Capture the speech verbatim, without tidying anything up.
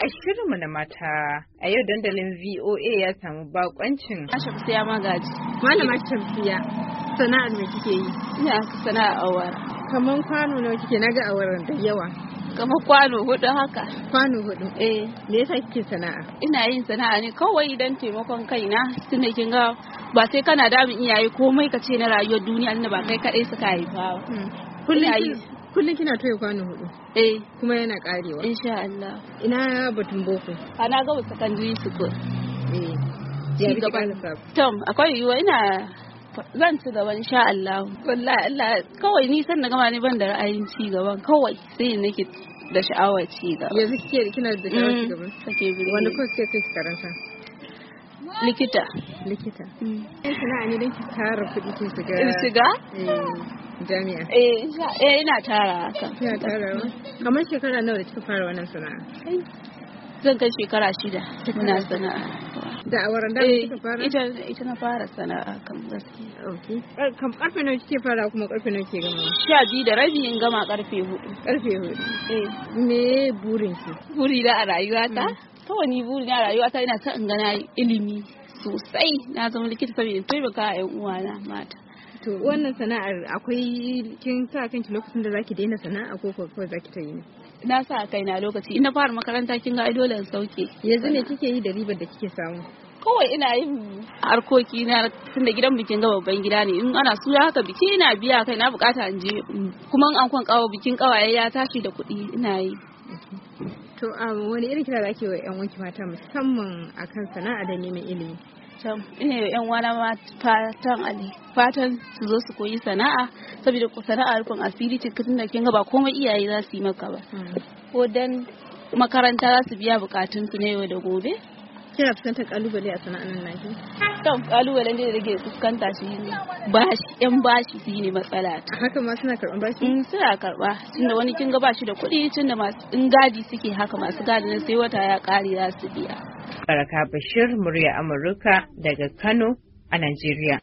A shirinmu na mata a yau dandalin V O A ya samu bakoncin Shamsiya Magaji. Malama Shamsiya, sana'ar me kike yi? Ina sana'a awara. Kaman kwano nawa kike naga awaran da yawa? Kamar kwano hudu haka. Kwano hudu? Eh. Me yasa kike sana'a? Ina yin sana'a ne kawai don taimakon kaina, tunda kin ga ba sai kana damin iyaye komai ka ce na rayuwar duniya tunda ba kai kadai suka haifa ba. Kullum kullum kina toye kwano hudu? Eh. Kuma yana karewa? Insha Allah. Ina batun boko? Ana gaba secondary school. Eh. Ci gaba. Tom, akwai yiwuwa ina zan ci gaba insha Allah. Wallahi Allah kawai ni san na gama ne ban da ra'ayin ci gaban kawai sai nake da sha'awar ci gaba. Yanzu kike kina da sha'awar ci gaba? Sake bi. Wanda ko kike kai karanta? Likita. Likita. Eh sana'a ne don ki tara kuɗi kin shiga. In shiga? Eh. Jami'a. Eh, eh ina tara haka. Kina tarawa? Kamar shekara nawa da kika fara wannan sana'a? Zan kai shekara shida muna sana'a. Da awaran da kika fara? Ita ita na fara sana'a kan gaskiya. Okay. Kam karfe nawa kike fara kuma karfe nawa kike gama? Sha biyu da rabi in gama karfe hudu. Karfe hudu. Eh. Me burin ki? Buri da a rayuwata? Kawai ni buri na a rayuwata ina son in gana ilimi sosai. Na zama likita saboda in taimaka a ƴan uwana mata. To wannan sana'ar akwai kin sa kanki lokacin da zaki daina sana'a ko ko zaki ta yi? Na sa kaina lokaci ina fara makaranta kin ga dole in sauke. Yanzu ne kike yi da ribar da kike samu? Kawai ina yin harkoki na tunda gidan bikin ga babban gida ne in ana suya haka biki ina biya kai na bukata in je kuma an kwan kawo bikin kawaye ya tashi da kuɗi ina yi. To wani irin kira zaki wa ƴan wanki mata musamman akan sana'a da neman ilimi? ina yi yan wana ma fatan ali fatan su zo su koyi sana'a saboda ku sana'a rukun asiri ce tun da kin ga ba komai iyaye za su yi maka ba ko dan makaranta za su biya bukatun su ne yau da gobe. Kina fuskantar kalubale a sana'an nan naki? To kalubalen da rage fuskanta shi ne bashi yan bashi shi ne matsala. Haka ma suna karban bashi? Mm suna karba tunda wani kin ga bashi da kuɗi tunda masu in gadi suke haka masu gadi nan sai wata ya kare za su biya. Baraka Bashir, murya Amurka daga Kano a Najeriya.